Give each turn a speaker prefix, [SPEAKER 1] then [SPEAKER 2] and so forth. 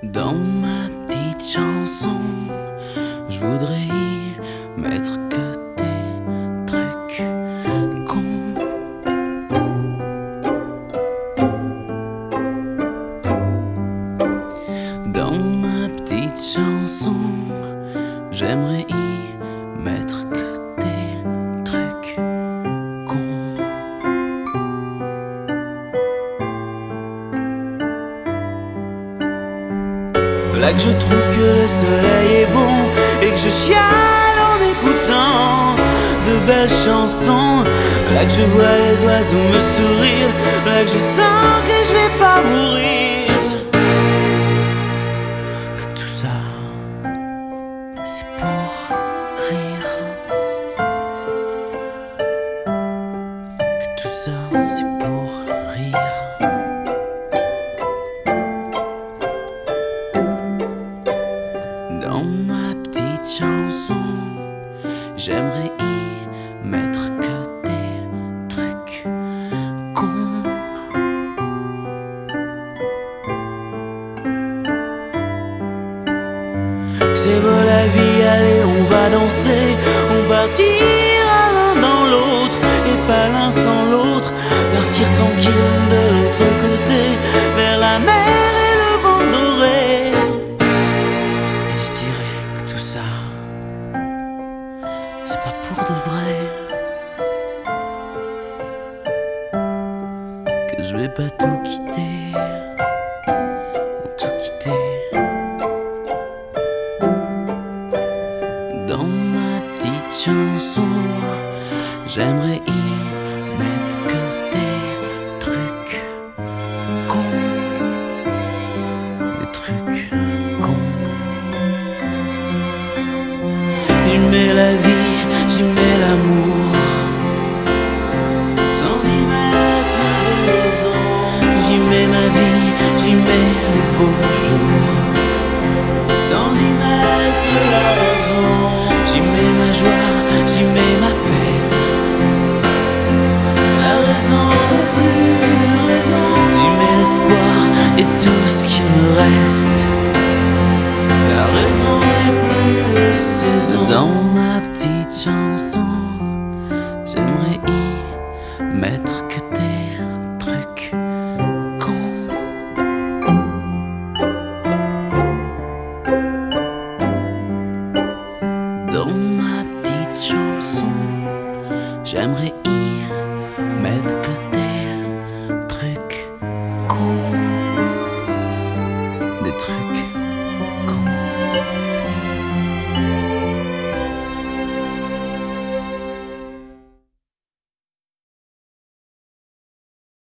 [SPEAKER 1] Dans ma petite chanson, je voudrais y mettre que des trucs cons. Dans ma petite chanson, j'aimerais y mettre que des trucs cons. Là que je trouve que le soleil est bon et que je chiale en écoutant de belles chansons. Là que je vois les oiseaux me sourire, là que je sens que je vais pas mourir. Que tout ça, c'est pour rire. Que tout ça, c'est pour rire. Dans ma petite chanson, j'aimerais y mettre que des trucs cons. C'est beau la vie, allez on va danser, on partira l'un dans l'autre et pas l'un sans l'autre, partir tranquille de l'autre côté, vers la mer et le vent doré. Tout ça, c'est pas pour de vrai. Que je vais pas tout quitter, tout quitter. Dans ma petite chanson, j'aimerais y mettre que des trucs cons. Des trucs cons. J'y mets la vie, j'y mets l'amour, sans y mettre de raison. J'y mets ma vie, j'y mets les beaux jours, sans y mettre la raison. J'y mets ma joie, j'y mets ma peine, la raison n'a plus de raison. J'y mets l'espoir et tout ce qu'il me reste, la raison n'est plus de saison. Dans ma petite chanson, j'aimerais y mettre que des trucs cons. Dans ma petite chanson, j'aimerais y mettre que